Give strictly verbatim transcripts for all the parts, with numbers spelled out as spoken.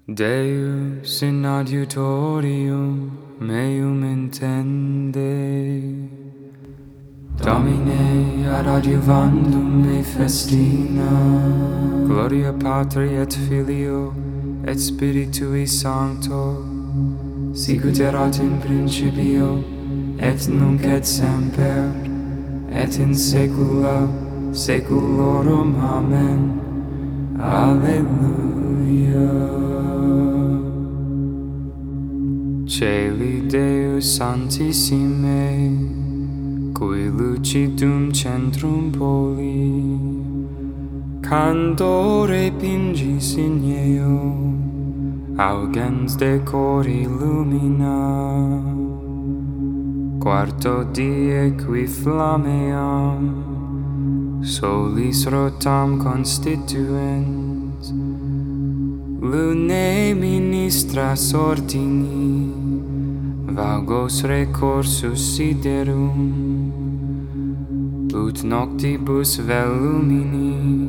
Deus in adiutorium meum intende, Domine ad adiuvandum me festina. Gloria Patri et Filio et Spiritui Sancto, sicut erat in principio et nunc et semper et in saecula saeculorum. Amen. Alleluia. Celi Deus Santissime, cui lucidum centrum poli, candore pingis in eo, augens decori lumina. Quarto die qui flammeam solis rotam constituens, lunae ministras ordini, vagos recursus siderum, ut noctibus velumini,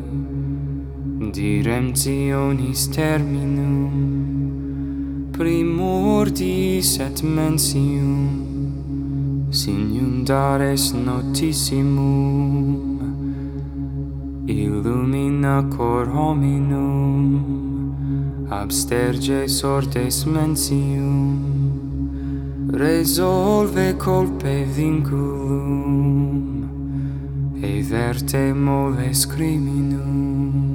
diremptionis terminum, primordiis et mensium, signum dares notissimum, illumina cor hominum, absterge sortes mensium, resolve colpe vinculum, everte moles criminum.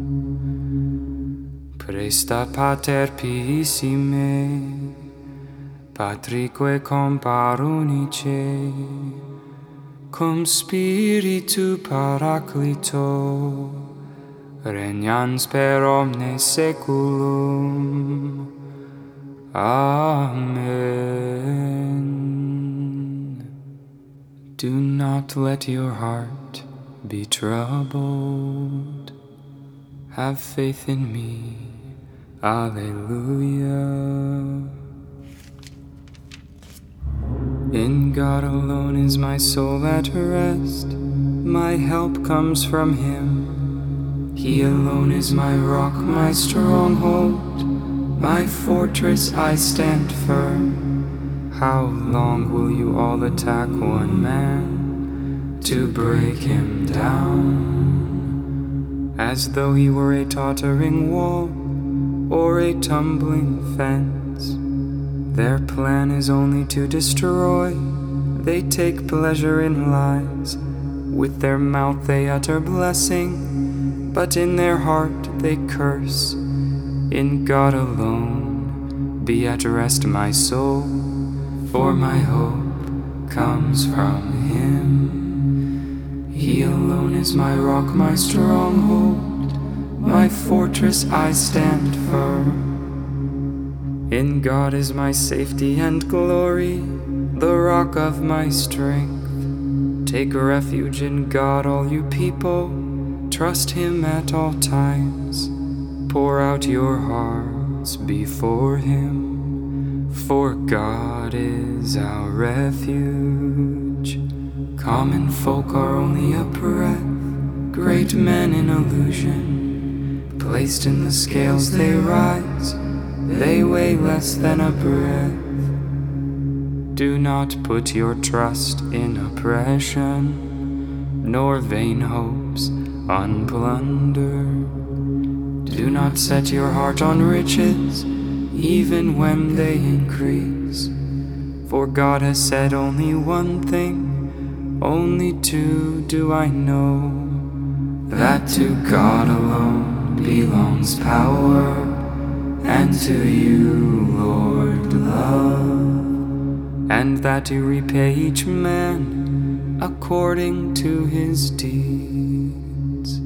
Presta pater piissime, Patrique compar unice, cum Spiritu Paraclito, regnans per omnes saeculum. Amen. Do not let your heart be troubled. Have faith in me. Alleluia. In God alone is my soul at rest. My help comes from Him. He alone is my rock, my stronghold, my fortress. I stand firm. How long will you all attack one man to break him down? As though he were a tottering wall or a tumbling fence. Their plan is only to destroy. They take pleasure in lies. With their mouth they utter blessing, but in their heart they curse. In God alone be at rest my soul, for my hope comes from Him. He alone is my rock, my stronghold, my fortress. I stand firm. In God is my safety and glory, the rock of my strength. Take refuge in God, all you people. Trust Him at all times. Pour out your hearts before Him, for God is our refuge. Common folk are only a breath, great men in illusion. Placed in the scales they rise, they weigh less than a breath. Do not put your trust in oppression, nor vain hopes on plunder. Do not set your heart on riches, even when they increase. For God has said only one thing, only two do I know, that to God alone belongs power, and to you, Lord, love, and that to repay each man according to his deeds.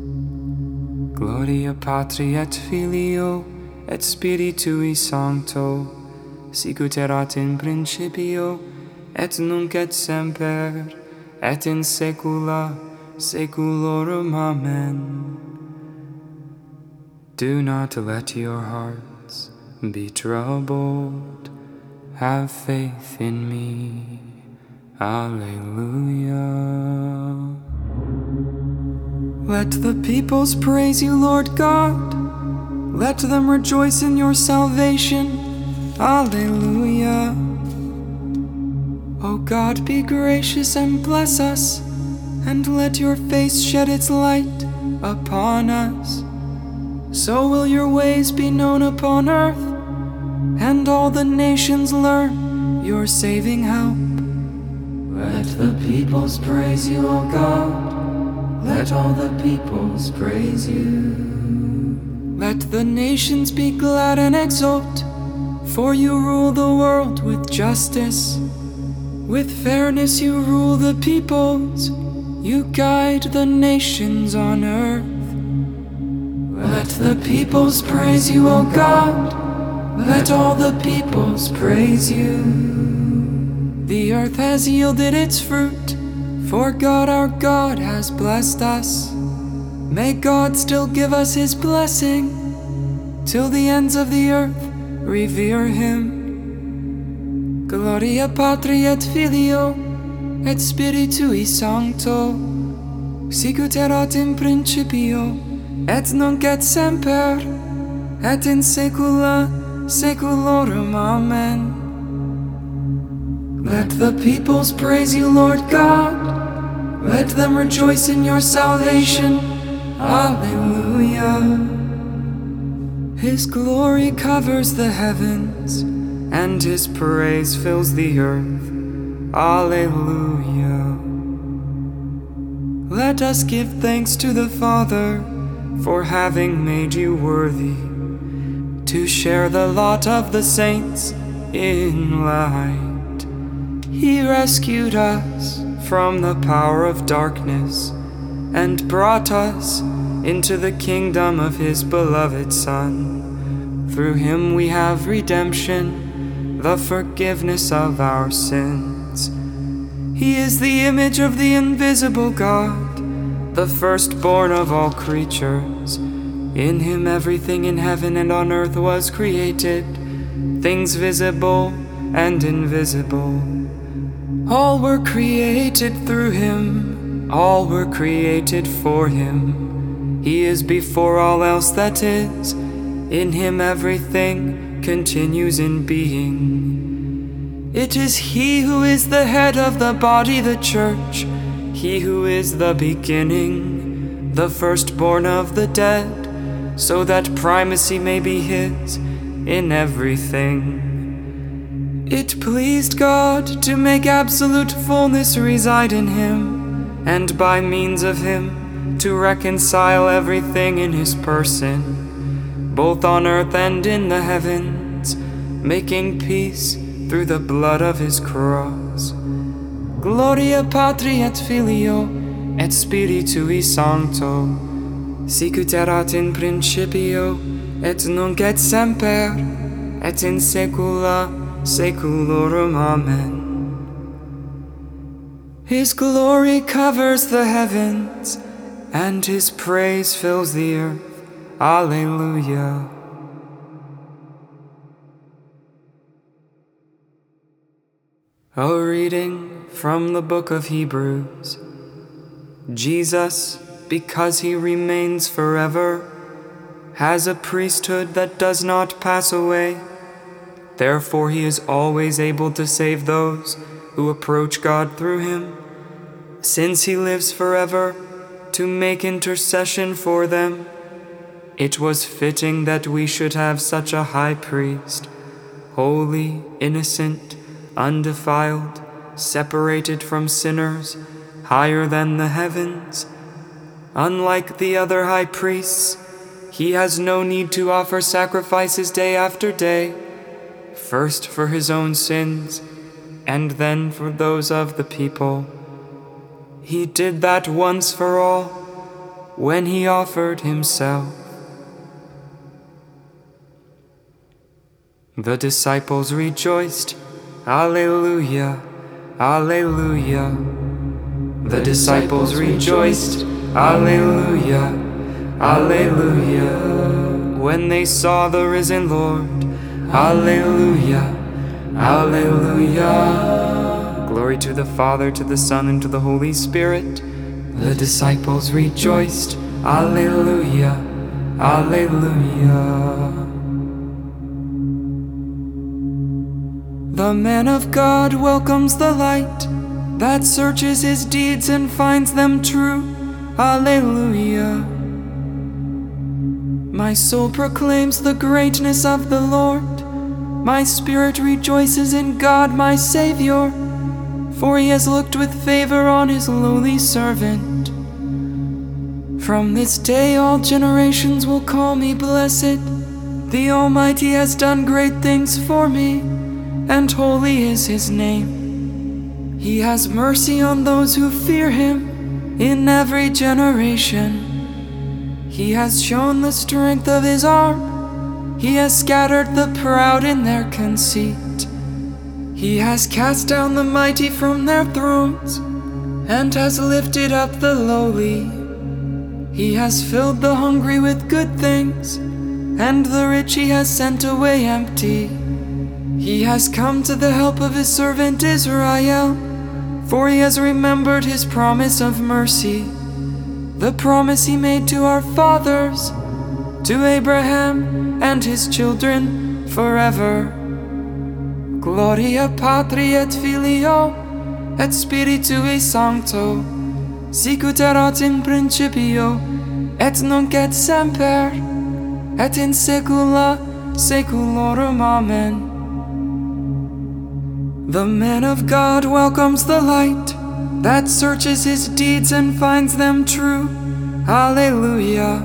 Gloria Patri et Filio et Spiritui Sancto, sicut erat in principio et nunc et semper et in saecula saeculorum. Amen. Do not let your hearts be troubled. Have faith in me. Alleluia. Let the peoples praise you, Lord God. Let them rejoice in your salvation. Alleluia. O God, be gracious and bless us, and let your face shed its light upon us. So will your ways be known upon earth, and all the nations learn your saving help. Let the peoples praise you, O God. Let all the peoples praise you. Let the nations be glad and exult, for you rule the world with justice. With fairness you rule the peoples, you guide the nations on earth. Let the peoples praise you, O God. Let all the peoples praise you. The earth has yielded its fruit, for God our God has blessed us. May God still give us his blessing, till the ends of the earth revere him. Gloria Patri et Filio, et Spiritui Sancto, sicut erat in principio, et nunc et semper, et in saecula saeculorum. Amen. Let the peoples praise you, Lord God. Let them rejoice in your salvation. Alleluia. His glory covers the heavens, and his praise fills the earth. Alleluia. Let us give thanks to the Father for having made you worthy to share the lot of the saints in light. He rescued us from the power of darkness and brought us into the kingdom of his beloved Son. Through him we have redemption, the forgiveness of our sins. He is the image of the invisible God, the firstborn of all creatures. In him everything in heaven and on earth was created, things visible and invisible. All were created through him, all were created for him. He is before all else that is. In him everything continues in being. It is he who is the head of the body, the church, he who is the beginning, the firstborn of the dead, so that primacy may be his in everything. It pleased God to make absolute fullness reside in him, and by means of him to reconcile everything in his person, both on earth and in the heavens, making peace through the blood of his cross. Gloria Patri et Filio et Spiritui Sancto, sicut erat in principio, et nunc et semper, et in saecula saeculorum. Amen. His glory covers the heavens, and his praise fills the earth. Alleluia. A reading from the book of Hebrews. Jesus, because he remains forever, has a priesthood that does not pass away. Therefore he is always able to save those who approach God through him, since he lives forever to make intercession for them. It was fitting that we should have such a high priest, holy, innocent, undefiled, separated from sinners, higher than the heavens. Unlike the other high priests, he has no need to offer sacrifices day after day, first for his own sins, and then for those of the people. He did that once for all, when he offered himself. The disciples rejoiced. Alleluia, Alleluia. The disciples rejoiced. Alleluia, Alleluia. When they saw the risen Lord. Alleluia, Alleluia. Glory to the Father, to the Son, and to the Holy Spirit. The disciples rejoiced. Alleluia, Alleluia. The man of God welcomes the light that searches his deeds and finds them true. Alleluia. My soul proclaims the greatness of the Lord. My spirit rejoices in God my Savior, for he has looked with favor on his lowly servant. From this day all generations will call me blessed. The Almighty has done great things for me, and holy is his name. He has mercy on those who fear him in every generation. He has shown the strength of his arm. He has scattered the proud in their conceit. He has cast down the mighty from their thrones and has lifted up the lowly. He has filled the hungry with good things, and the rich he has sent away empty. He has come to the help of his servant Israel, for he has remembered his promise of mercy, the promise he made to our fathers, to Abraham and his children forever. Gloria Patri et Filio et Spiritui Sancto, sicut erat in principio, et nunc et semper, et in saecula saeculorum. Amen. The man of God welcomes the light that searches his deeds and finds them true. Alleluia.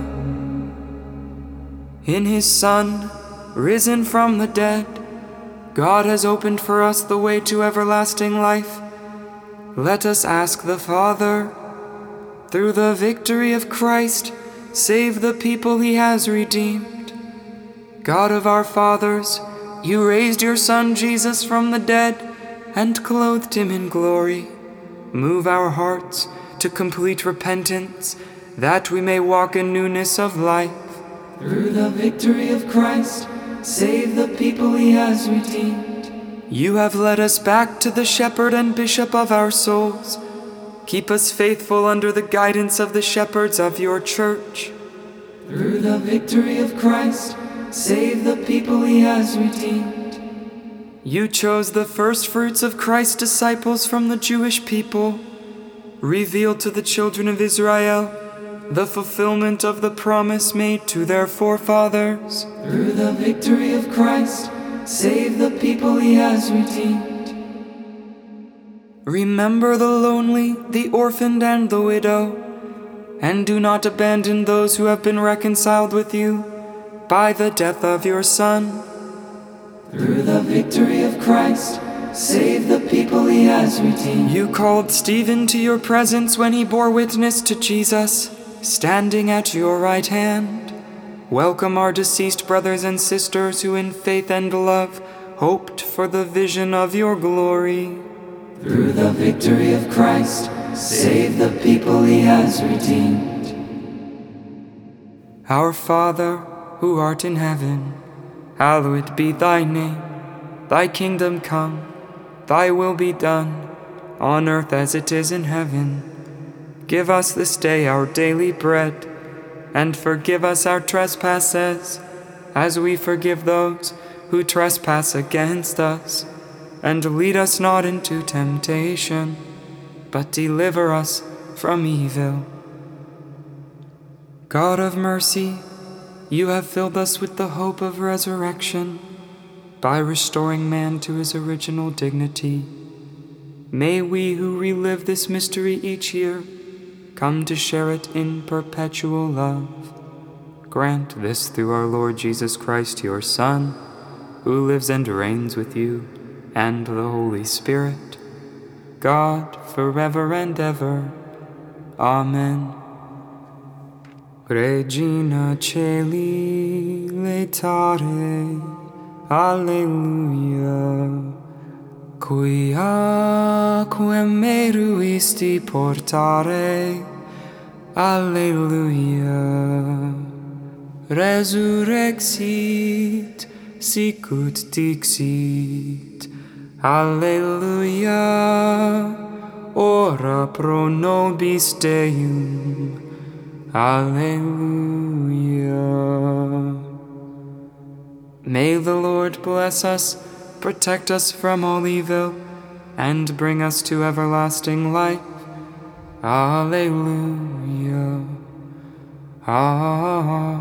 In his Son, risen from the dead, God has opened for us the way to everlasting life. Let us ask the Father, through the victory of Christ, save the people he has redeemed. God of our fathers, you raised your Son Jesus from the dead and clothed him in glory. Move our hearts to complete repentance, that we may walk in newness of life. Through the victory of Christ, save the people he has redeemed. You have led us back to the shepherd and bishop of our souls. Keep us faithful under the guidance of the shepherds of your church. Through the victory of Christ, save the people he has redeemed. You chose the first fruits of Christ's disciples from the Jewish people, revealed to the children of Israel the fulfillment of the promise made to their forefathers. Through the victory of Christ, save the people he has redeemed. Remember the lonely, the orphaned, and the widow, and do not abandon those who have been reconciled with you by the death of your Son. Through the victory of Christ, save the people he has redeemed. You called Stephen to your presence when he bore witness to Jesus, standing at your right hand. Welcome our deceased brothers and sisters who in faith and love hoped for the vision of your glory. Through the victory of Christ, save the people he has redeemed. Our Father, who art in heaven, hallowed be thy name. Thy kingdom come, thy will be done, on earth as it is in heaven. Give us this day our daily bread, and forgive us our trespasses, as we forgive those who trespass against us. And lead us not into temptation, but deliver us from evil. God of mercy, you have filled us with the hope of resurrection by restoring man to his original dignity. May we who relive this mystery each year come to share it in perpetual love. Grant this through our Lord Jesus Christ, your Son, who lives and reigns with you and the Holy Spirit, God, forever and ever. Amen. Regina Caeli laetare, Alleluia. Quia quem meruisti portare, Alleluia. Resurrexit, sicut dixit, Alleluia. Ora pro nobis Deum, Alleluia. May the Lord bless us, protect us from all evil, and bring us to everlasting life. Alleluia. Alleluia.